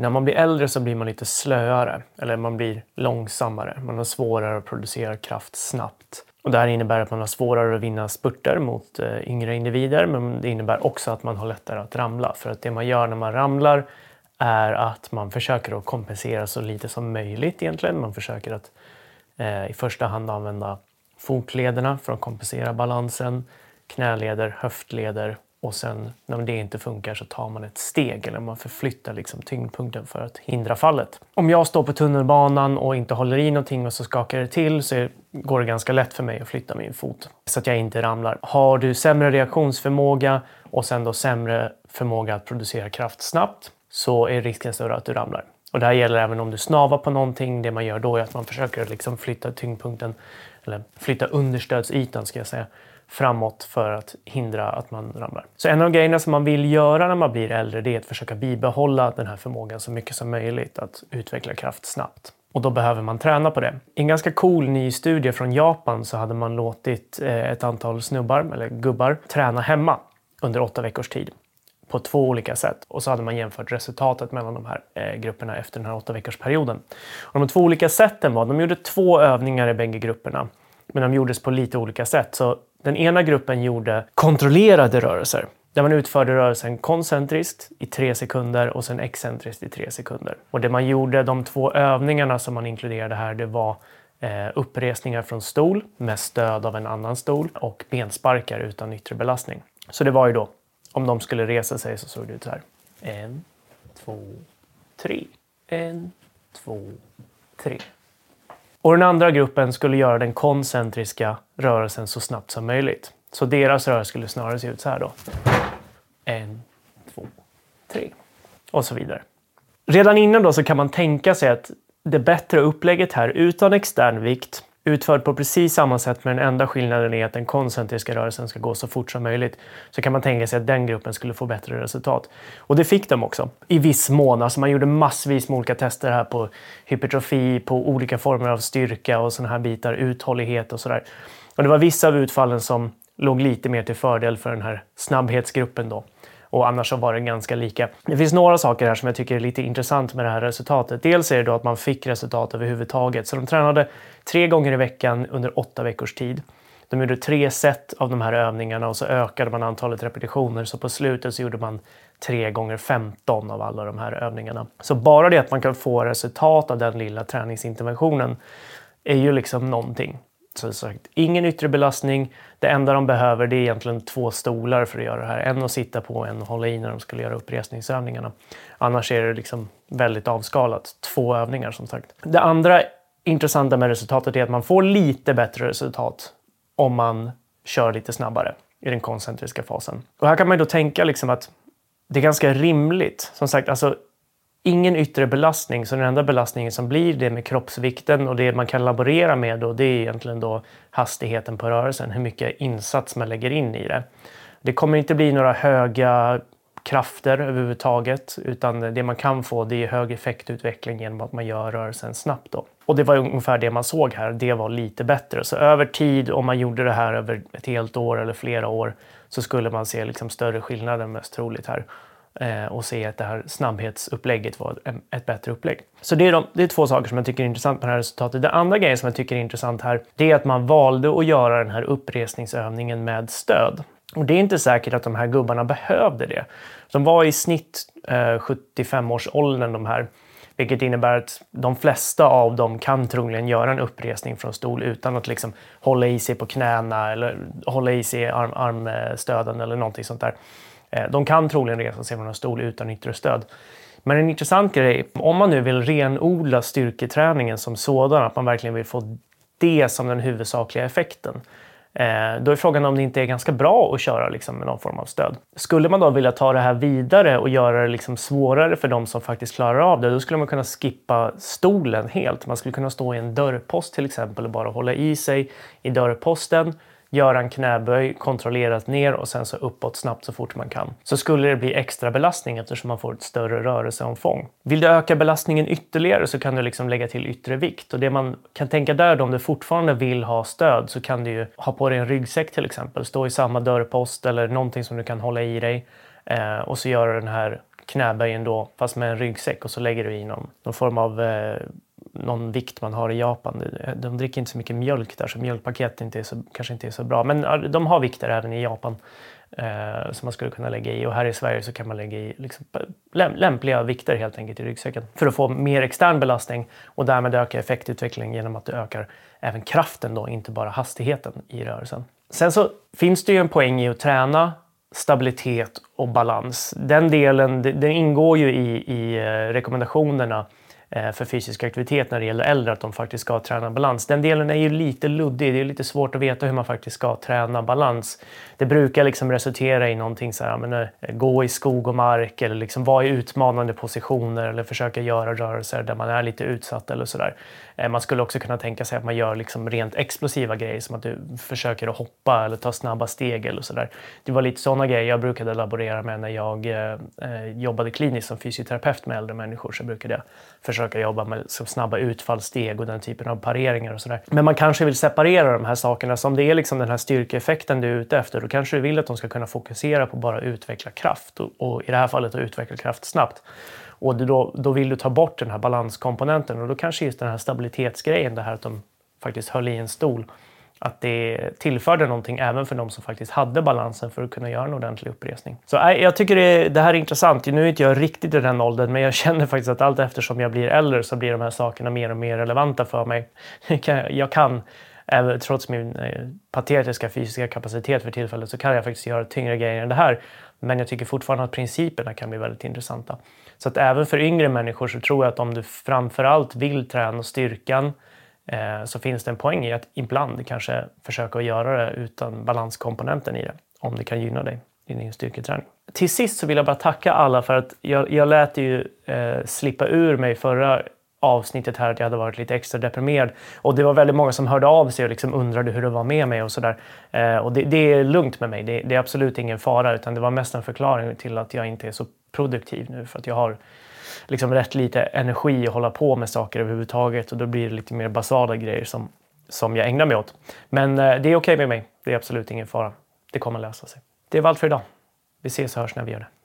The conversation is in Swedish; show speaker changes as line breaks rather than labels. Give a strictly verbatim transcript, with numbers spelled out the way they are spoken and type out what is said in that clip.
När man blir äldre så blir man lite slöare, eller man blir långsammare. Man har svårare att producera kraft snabbt. Och det här innebär att man har svårare att vinna spurter mot eh, yngre individer, men det innebär också att man har lättare att ramla. För att det man gör när man ramlar är att man försöker att kompensera så lite som möjligt egentligen. Man försöker att eh, i första hand använda fotlederna för att kompensera balansen, knäleder, höftleder. Och sen när det inte funkar så tar man ett steg eller man förflyttar liksom tyngdpunkten för att hindra fallet. Om jag står på tunnelbanan och inte håller i någonting och så skakar det till så går det ganska lätt för mig att flytta min fot så att jag inte ramlar. Har du sämre reaktionsförmåga och sen då sämre förmåga att producera kraft snabbt så är risken större att du ramlar. Och det här gäller även om du snavar på någonting. Det man gör då är att man försöker liksom flytta tyngdpunkten eller flytta understödsytan ska jag säga framåt för att hindra att man ramlar. Så en av grejerna som man vill göra när man blir äldre det är att försöka bibehålla den här förmågan så mycket som möjligt att utveckla kraft snabbt. Och då behöver man träna på det. I en ganska cool ny studie från Japan så hade man låtit ett antal snubbar eller gubbar träna hemma under åtta veckors tid på två olika sätt. Och så hade man jämfört resultatet mellan de här eh, grupperna efter den här åtta veckors perioden. Och de två olika sätten var, de gjorde två övningar i bägge grupperna. Men de gjordes på lite olika sätt. Så den ena gruppen gjorde kontrollerade rörelser. Där man utförde rörelsen koncentriskt i tre sekunder och sen excentriskt i tre sekunder. Och det man gjorde, de två övningarna som man inkluderade här, det var eh, uppresningar från stol med stöd av en annan stol och bensparkar utan yttre belastning. Så det var ju då, om de skulle resa sig så såg det ut så här. En, två, tre. En, två, tre. Och den andra gruppen skulle göra den koncentriska rörelsen så snabbt som möjligt. Så deras rörelse skulle snarare se ut så här då. En, två, tre. Och så vidare. Redan innan då så kan man tänka sig att det bättre upplägget här utan extern vikt utförd på precis samma sätt men den enda skillnaden är att den koncentriska rörelsen ska gå så fort som möjligt. Så kan man tänka sig att den gruppen skulle få bättre resultat. Och det fick de också. I viss mån. Alltså man gjorde massvis med olika tester här på hypertrofi, på olika former av styrka och sådana här bitar, uthållighet och sådär. Och det var vissa av utfallen som låg lite mer till fördel för den här snabbhetsgruppen då. Och annars så var det ganska lika. Det finns några saker här som jag tycker är lite intressant med det här resultatet. Dels är det då att man fick resultat överhuvudtaget. Så de tränade tre gånger i veckan under åtta veckors tid. De gjorde tre set av de här övningarna och så ökade man antalet repetitioner. Så på slutet så gjorde man tre gånger femton av alla de här övningarna. Så bara det att man kan få resultat av den lilla träningsinterventionen är ju liksom någonting. Så sagt, ingen yttre belastning. Det enda de behöver det är egentligen två stolar för att göra det här. En att sitta på, en att hålla i när de skulle göra uppresningsövningarna. Annars är det liksom väldigt avskalat. Två övningar som sagt. Det andra intressanta med resultatet är att man får lite bättre resultat om man kör lite snabbare i den koncentriska fasen. Och här kan man då tänka liksom att det är ganska rimligt. Som sagt, alltså ingen yttre belastning, så den enda belastningen som blir det med kroppsvikten och det man kan laborera med då, det är egentligen då hastigheten på rörelsen, hur mycket insats man lägger in i det. Det kommer inte bli några höga krafter överhuvudtaget, utan det man kan få det är hög effektutveckling genom att man gör rörelsen snabbt då. Och det var ungefär det man såg här, det var lite bättre. Så över tid, om man gjorde det här över ett helt år eller flera år, så skulle man se liksom större skillnader mest troligt här. Och se att det här snabbhetsupplägget var ett bättre upplägg. Så det är, de, det är två saker som jag tycker är intressant med det här resultatet. Det andra grejen som jag tycker är intressant här, det är att man valde att göra den här uppresningsövningen med stöd. Och det är inte säkert att de här gubbarna behövde det. De var i snitt eh, sjuttiofem-årsåldern de här. Vilket innebär att de flesta av dem kan troligen göra en uppresning från stol utan att liksom hålla i sig på knäna eller hålla i sig i arm, armstöden eller någonting sånt där. De kan troligen resa sig från en stol utan yttre stöd. Men en intressant grej, om man nu vill renodla styrketräningen som sådan, att man verkligen vill få det som den huvudsakliga effekten, då är frågan om det inte är ganska bra att köra liksom med någon form av stöd. Skulle man då vilja ta det här vidare och göra det liksom svårare för de som faktiskt klarar av det, då skulle man kunna skippa stolen helt. Man skulle kunna stå i en dörrpost till exempel och bara hålla i sig i dörrposten, göra en knäböj, kontrollerat ner och sen så uppåt snabbt så fort man kan. Så skulle det bli extra belastning eftersom man får ett större rörelseomfång. Vill du öka belastningen ytterligare så kan du liksom lägga till yttre vikt. Och det man kan tänka där då, om du fortfarande vill ha stöd, så kan du ju ha på dig en ryggsäck till exempel. Stå i samma dörrpost eller någonting som du kan hålla i dig. Eh, och så göra den här knäböj ändå, fast med en ryggsäck, och så lägger du i någon, någon form av eh, någon vikt man har i Japan. De dricker inte så mycket mjölk där, så mjölkpaket inte är så, kanske inte är så bra. Men de har vikter även i Japan eh, som man skulle kunna lägga i. Och här i Sverige så kan man lägga i liksom, läm- lämpliga vikter helt enkelt i ryggsäcken. För att få mer extern belastning och därmed öka effektutvecklingen genom att det ökar även kraften då, inte bara hastigheten i rörelsen. Sen så finns det ju en poäng i att träna stabilitet och balans. Den delen, den ingår ju i, i rekommendationerna för fysisk aktivitet när det gäller äldre, att de faktiskt ska träna balans. Den delen är ju lite luddig, det är lite svårt att veta hur man faktiskt ska träna balans. Det brukar liksom resultera i någonting så här, men, gå i skog och mark, eller liksom vara i utmanande positioner, eller försöka göra rörelser där man är lite utsatt eller sådär. Man skulle också kunna tänka sig att man gör liksom rent explosiva grejer, som att du försöker att hoppa eller ta snabba steg eller sådär. Det var lite sådana grejer jag brukade laborera med när jag eh, jobbade kliniskt som fysioterapeut med äldre människor. Så brukade jag försöka jobba med så snabba utfallssteg och den typen av pareringar och sådär. Men man kanske vill separera de här sakerna. Så om det är liksom den här styrkeeffekten du är ute efter, då kanske du vill att de ska kunna fokusera på bara att utveckla kraft. Och, och i det här fallet att utveckla kraft snabbt. Och då, då vill du ta bort den här balanskomponenten, och då kanske just den här stabilitetsgrejen, det här att de faktiskt höll i en stol, att det tillförde någonting även för de som faktiskt hade balansen för att kunna göra en ordentlig uppresning. Så äh, jag tycker det, det här är intressant. Nu är inte jag riktigt i den åldern, men jag känner faktiskt att allt eftersom jag blir äldre så blir de här sakerna mer och mer relevanta för mig. Jag kan, även trots min eh, patetiska fysiska kapacitet för tillfället, så kan jag faktiskt göra tyngre grejer än det här. Men jag tycker fortfarande att principerna kan bli väldigt intressanta. Så att även för yngre människor så tror jag att om du framförallt vill träna styrkan, eh, så finns det en poäng i att ibland kanske försöka att göra det utan balanskomponenten i det. Om det kan gynna dig i din styrketräning. Till sist så vill jag bara tacka alla för att jag, jag lät ju eh, slippa ur mig förra avsnittet här att jag hade varit lite extra deprimerad. Och det var väldigt många som hörde av sig och liksom undrade hur det var med mig och sådär. Eh, och det, det är lugnt med mig. Det, det är absolut ingen fara, utan det var mest en förklaring till att jag inte är så produktiv nu. För att jag har liksom rätt lite energi att hålla på med saker överhuvudtaget. Och då blir det lite mer basala grejer som, som jag ägnar mig åt. Men eh, det är okej med mig. Det är absolut ingen fara. Det kommer lösa sig. Det var allt för idag. Vi ses och hörs när vi gör det.